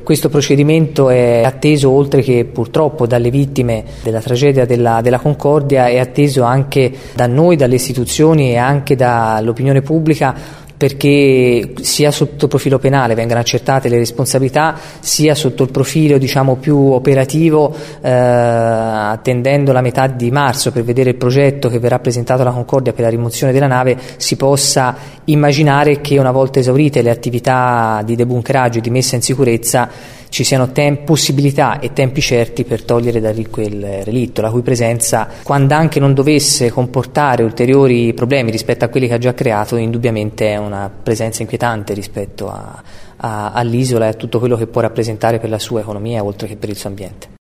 Questo procedimento è atteso, oltre che purtroppo dalle vittime della tragedia della Concordia, è atteso anche da noi, dalle istituzioni e anche dall'opinione pubblica, perché sia sotto il profilo penale vengano accertate le responsabilità, sia sotto il profilo più operativo, attendendo la metà di marzo per vedere il progetto che verrà presentato alla Concordia per la rimozione della nave, si possa immaginare che una volta esaurite le attività di debunkeraggio e di messa in sicurezza ci siano possibilità e tempi certi per togliere da lì quel relitto, la cui presenza, quando anche non dovesse comportare ulteriori problemi rispetto a quelli che ha già creato, indubbiamente è una presenza inquietante rispetto all'isola e a tutto quello che può rappresentare per la sua economia oltre che per il suo ambiente.